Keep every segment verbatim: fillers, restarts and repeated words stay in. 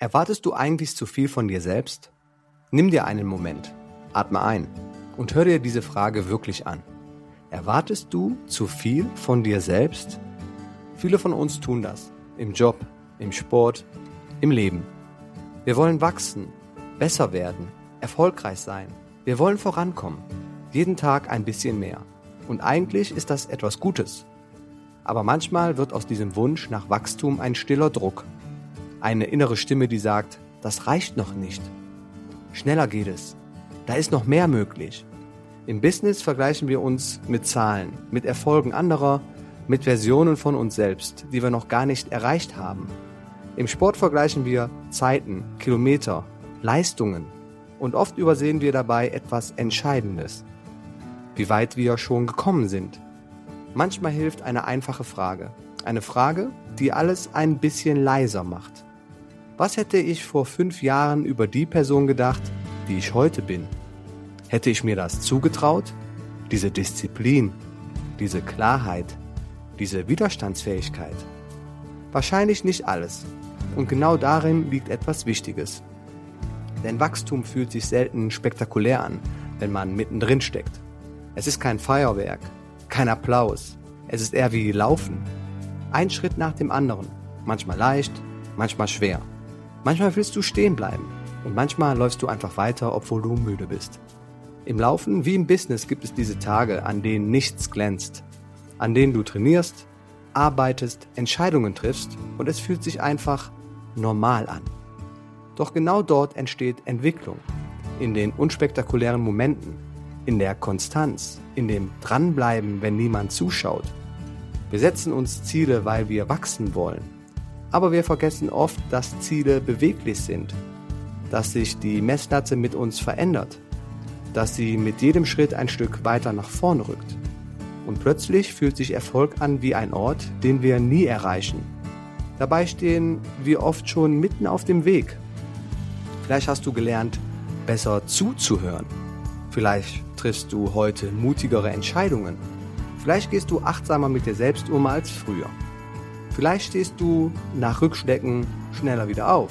Erwartest du eigentlich zu viel von dir selbst? Nimm dir einen Moment, atme ein und hör dir diese Frage wirklich an. Erwartest du zu viel von dir selbst? Viele von uns tun das. Im Job, im Sport, im Leben. Wir wollen wachsen, besser werden, erfolgreich sein. Wir wollen vorankommen. Jeden Tag ein bisschen mehr. Und eigentlich ist das etwas Gutes. Aber manchmal wird aus diesem Wunsch nach Wachstum ein stiller Druck. Eine innere Stimme, die sagt, das reicht noch nicht. Schneller geht es. Da ist noch mehr möglich. Im Business vergleichen wir uns mit Zahlen, mit Erfolgen anderer, mit Versionen von uns selbst, die wir noch gar nicht erreicht haben. Im Sport vergleichen wir Zeiten, Kilometer, Leistungen und oft übersehen wir dabei etwas Entscheidendes. Wie weit wir schon gekommen sind. Manchmal hilft eine einfache Frage. Eine Frage, die alles ein bisschen leiser macht. Was hätte ich vor fünf Jahren über die Person gedacht, die ich heute bin? Hätte ich mir das zugetraut? Diese Disziplin, diese Klarheit, diese Widerstandsfähigkeit? Wahrscheinlich nicht alles. Und genau darin liegt etwas Wichtiges. Denn Wachstum fühlt sich selten spektakulär an, wenn man mittendrin steckt. Es ist kein Feuerwerk, kein Applaus. Es ist eher wie Laufen. Ein Schritt nach dem anderen. Manchmal leicht, manchmal schwer. Manchmal willst du stehen bleiben und manchmal läufst du einfach weiter, obwohl du müde bist. Im Laufen wie im Business gibt es diese Tage, an denen nichts glänzt, an denen du trainierst, arbeitest, Entscheidungen triffst und es fühlt sich einfach normal an. Doch genau dort entsteht Entwicklung, in den unspektakulären Momenten, in der Konstanz, in dem Dranbleiben, wenn niemand zuschaut. Wir setzen uns Ziele, weil wir wachsen wollen. Aber wir vergessen oft, dass Ziele beweglich sind, dass sich die Messlatte mit uns verändert, dass sie mit jedem Schritt ein Stück weiter nach vorn rückt. Und plötzlich fühlt sich Erfolg an wie ein Ort, den wir nie erreichen. Dabei stehen wir oft schon mitten auf dem Weg. Vielleicht hast du gelernt, besser zuzuhören. Vielleicht triffst du heute mutigere Entscheidungen. Vielleicht gehst du achtsamer mit dir selbst um als früher. Vielleicht stehst du nach Rückschlägen schneller wieder auf.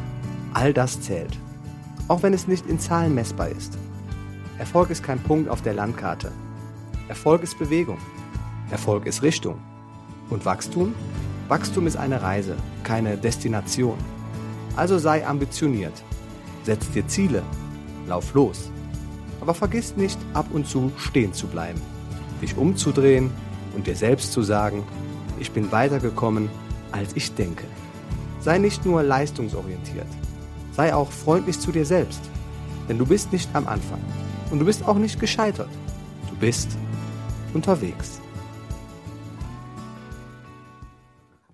All das zählt, auch wenn es nicht in Zahlen messbar ist. Erfolg ist kein Punkt auf der Landkarte. Erfolg ist Bewegung. Erfolg ist Richtung. Und Wachstum? Wachstum ist eine Reise, keine Destination. Also sei ambitioniert. Setz dir Ziele. Lauf los. Aber vergiss nicht, ab und zu stehen zu bleiben. Dich umzudrehen und dir selbst zu sagen, ich bin weitergekommen, als ich denke. Sei nicht nur leistungsorientiert. Sei auch freundlich zu dir selbst. Denn du bist nicht am Anfang. Und du bist auch nicht gescheitert. Du bist unterwegs.